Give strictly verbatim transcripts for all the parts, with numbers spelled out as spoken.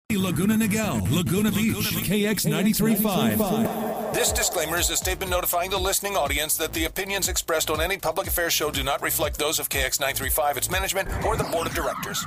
Laguna Niguel, Laguna Beach, K X ninety-three point five. This disclaimer is a statement notifying the listening audience that the opinions expressed on any public affairs show do not reflect those of K X ninety-three point five, its management, or the board of directors.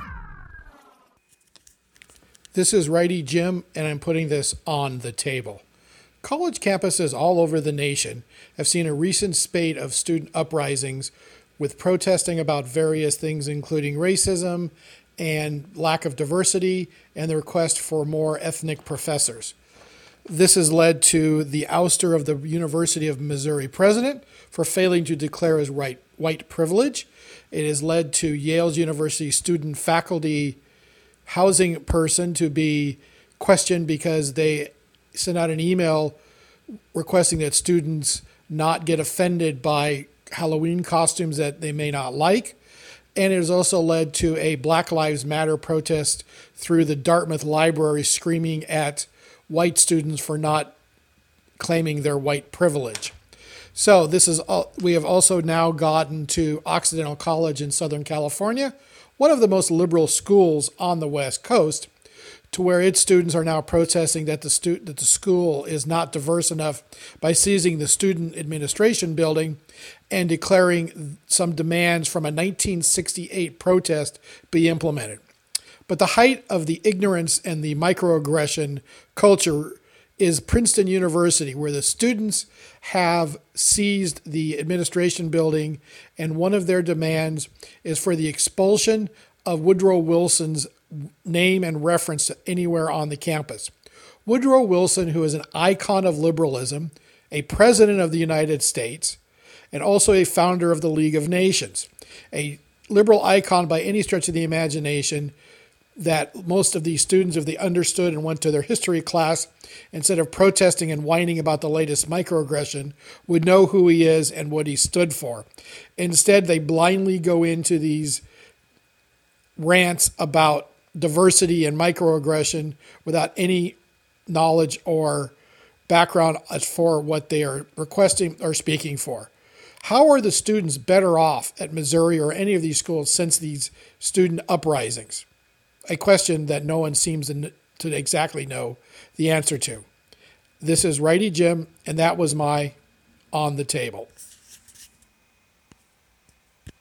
This is Righty Jim, and I'm putting this on the table. College campuses all over the nation have seen a recent spate of student uprisings with protesting about various things, including racism and lack of diversity, and the request for more ethnic professors. This has led to the ouster of the University of Missouri president for failing to declare his right, white privilege. It has led to Yale's University student faculty housing person to be questioned because they sent out an email requesting that students not get offended by Halloween costumes that they may not like. And it has also led to a Black Lives Matter protest through the Dartmouth Library screaming at white students for not claiming their white privilege. So this is we have also now gotten to Occidental College in Southern California, one of the most liberal schools on the West Coast, to where its students are now protesting that the stu- that the school is not diverse enough by seizing the student administration building and declaring some demands from a nineteen sixty-eight protest be implemented. But the height of the ignorance and the microaggression culture is Princeton University, where the students have seized the administration building, and one of their demands is for the expulsion of Woodrow Wilson's name and reference to anywhere on the campus. Woodrow Wilson, who is an icon of liberalism, a president of the United States, and also a founder of the League of Nations, a liberal icon by any stretch of the imagination that most of these students, if they understood and went to their history class, instead of protesting and whining about the latest microaggression, would know who he is and what he stood for. Instead, they blindly go into these rants about diversity and microaggression without any knowledge or background as for what they are requesting or speaking for. How are the students better off at Missouri or any of these schools since these student uprisings? A question that no one seems to exactly know the answer to. This is Righty Jim, and that was my On the Table.